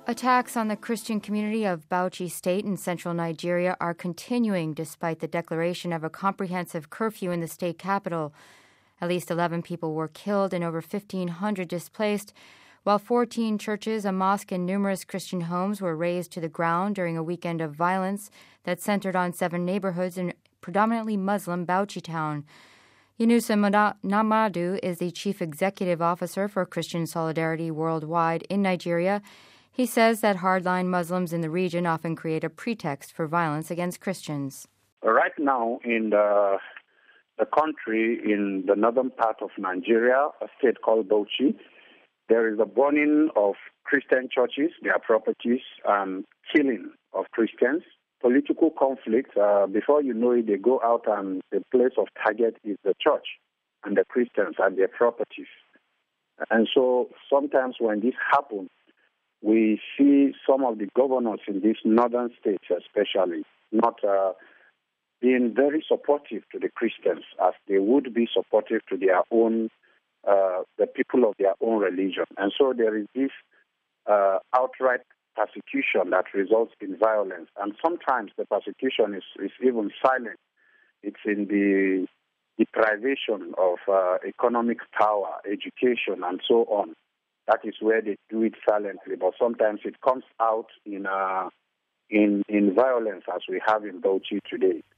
Attacks on the Christian community of Bauchi State in central Nigeria are continuing despite the declaration of a comprehensive curfew in the state capital. At least 11 people were killed and over 1,500 displaced, while 14 churches, a mosque, and numerous Christian homes were razed to the ground during a weekend of violence that centered on 7 neighborhoods in predominantly Muslim Bauchi town. Yunusa Namadu is the chief executive officer for Christian Solidarity Worldwide in Nigeria. He says that hardline Muslims in the region often create a pretext for violence against Christians. Right now in the country, in the northern part of Nigeria, a state called Bauchi, there is a burning of Christian churches, their properties, and killing of Christians. Political conflict, before you know it, they go out and the place of target is the church and the Christians and their properties. And so sometimes when this happens, we see some of the governors in these northern states especially not being very supportive to the Christians as they would be supportive to their own, the people of their own religion. And so there is this outright persecution that results in violence. And sometimes the persecution is even silent. It's in the deprivation of economic power, education, and so on. That is where they do it silently. But sometimes it comes out in violence as we have in Bauchi today.